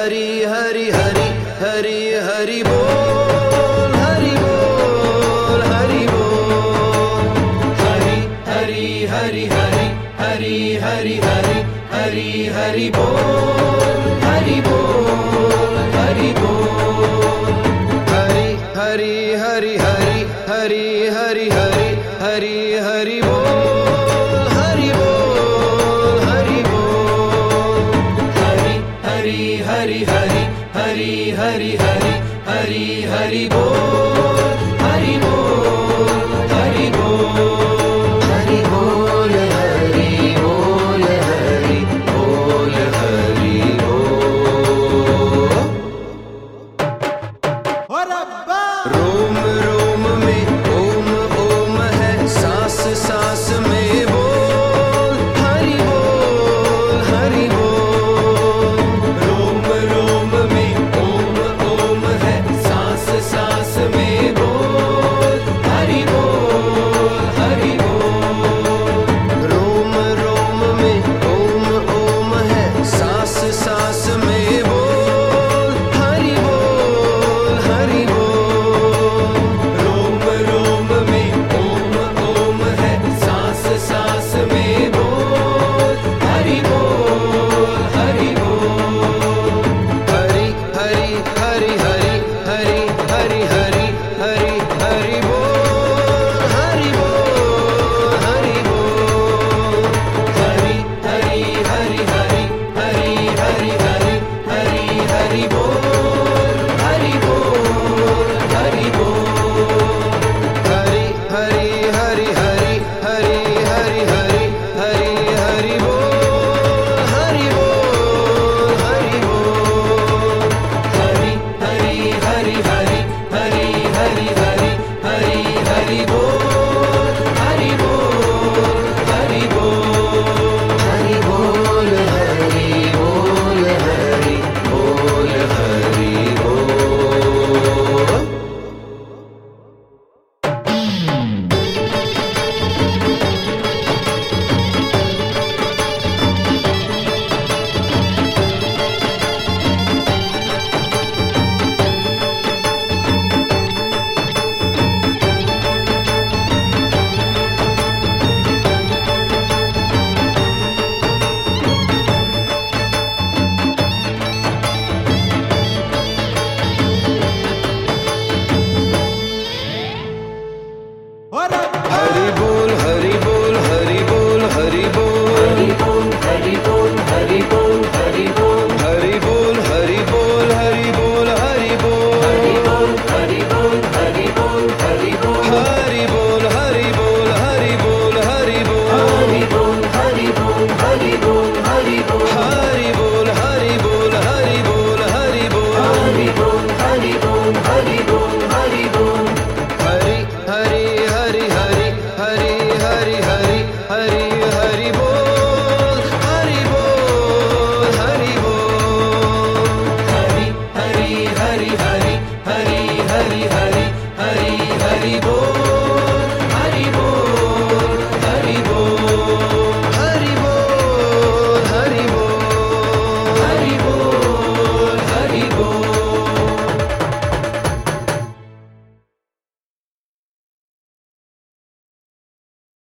हरि हरि हरि हरि हरि बोल, हरि बोल, हरि बोल। हरि हरि हरि हरि हरि हरि हरि हरि हरि बोल, हरि बोल, हरि बोल। हरि हरि हरि हरि हरि हरि हरि हरि हरि बोल, हरि बोल, हरि बोल। हरि हरि हरि हरि हरि हरि हरि हरि हरि बोल, हरि बोल, हरि बोल। हरि बोल, हरि बोल, हरि बोल, हरि बोल। रोम रोम में ओम ओम है, सांस सांस में बोल, हरि बोल, हरि बोल। रोम रोम में ओम ओम है, सांस सांस में बोल, हरि बोल, हरि बोल। रोम रोम में ओम ओम है, सांस सांस में बोल, हरि बोल, हरि बोल। रोम रोम में ओम ओम है, सांस सांस में बोल, हरि बोल, हरि बोल। हरि हरि हरि हरि हरि हरि हरि हरि हरि बोल, हरि बोल, हरि बोल। हरि हरि हरि हरि हरि हरि हरि हरि हरि बोल, हरि बोल, हरि बोल। हरि हरि हरि हरि हरि हरि हरि हरि हरि बोल, हरि बोल, हरि बोल। हरि हरि हरि हरि हरि हरि हरि हरि हरि बोल, हरि बोल, हरि बोल। हरि बोल, हरि बोल, हरि बोल, हरि बोल। हरि बोल, हरि बोल, हरि बोल, हरि बोल। हरि बोल, हरि बोल, हरि बोल, हरि बोल। हरि बोल, हरि बोल, हरि बोल, हरि बोल। हरि बोल, हरि बोल, हरि बोल, हरि बोल। हरि बोल, हरि बोल, हरि बोल, हरि बोल। हरि बोल, हरि बोल, हरि बोल, हरि बोल। हरि बोल, हरि बोल, हरि बोल, हरि बोल। हरि बोल, हरि बोल, हरि बोल, हरि बोल। हरि हरि हरि हरि हरि हरि हरि हरि